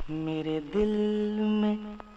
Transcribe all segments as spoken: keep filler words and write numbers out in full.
मेरे दिल में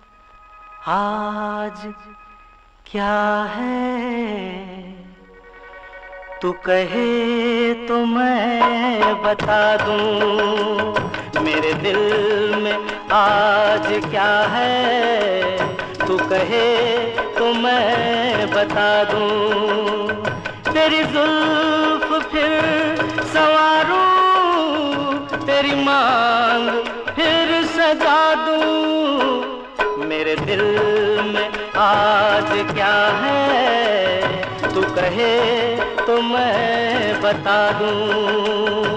आज क्या है, तू कहे तो मैं बता दूं। मेरे दिल में आज क्या है, तू कहे तो मैं बता दूं। तेरी जुल्फ फिर संवारूं, तेरी मांग फिर सजा दूं। मेरे दिल में आज क्या है, तू कहे तो मैं बता दूं।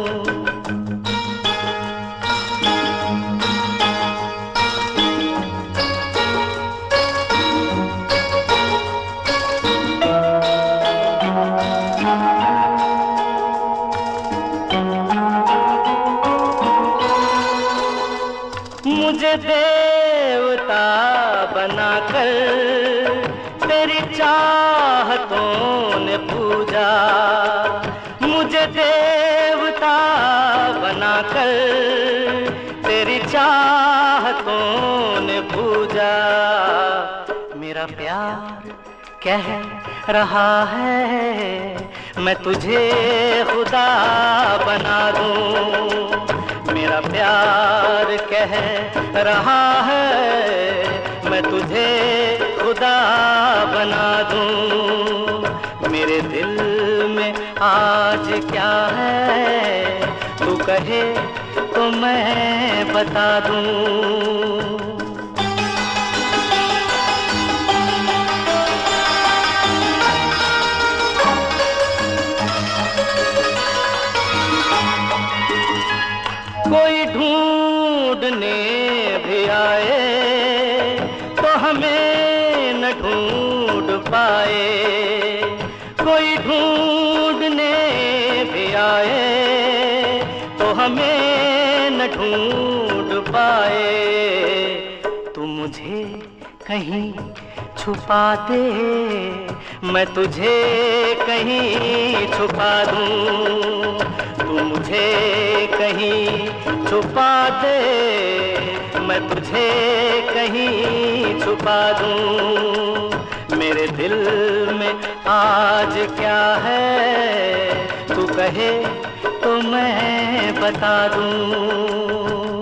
मुझे देवता बनाकर तेरी चाहतों ने पूजा। मुझे देवता बनाकर तेरी चाहतों ने पूजा। मेरा प्यार कह रहा है मैं तुझे खुदा बना दूं। मेरा प्यार कह रहा है मैं तुझे खुदा बना दूं। मेरे दिल में आज क्या है, तू कहे तो मैं बता दूं। कोई ढूंढने भी आए तो हमें न ढूंढ पाए। कोई ढूंढने भी आए तो हमें न ढूंढ पाए। तू मुझे कहीं छुपा दे, मैं तुझे कहीं छुपा दूं। तू मुझे कहीं छुपा दे, मैं तुझे कहीं छुपा दूं। मेरे दिल में आज क्या है, तू कहे तो मैं बता दूं।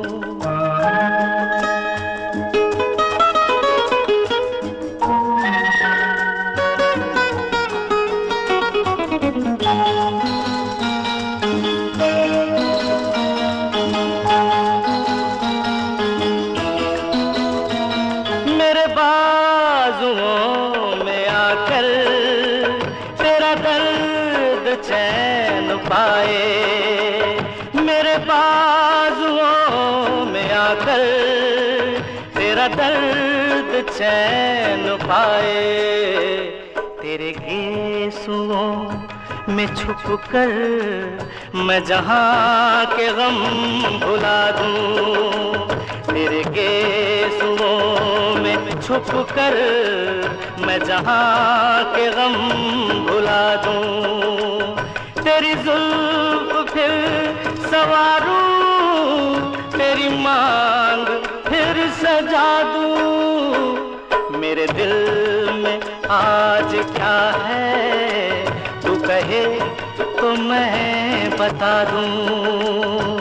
बाजुओं में आकर तेरा दर्द चैन पाए। मेरे बाजुओं में आकर तेरा दर्द चैन पाए। तेरे गेसुओं में छुप कर मैं जहां के गम भुला दूं। तेरे गेसुओं में छुप कर मैं जहां के गम भुला दूं। तेरी जुल्फ फिर संवारूं, तेरी मांग फिर सजा दूं। मेरे दिल में आज क्या है, तू कहे तो मैं बता दूं।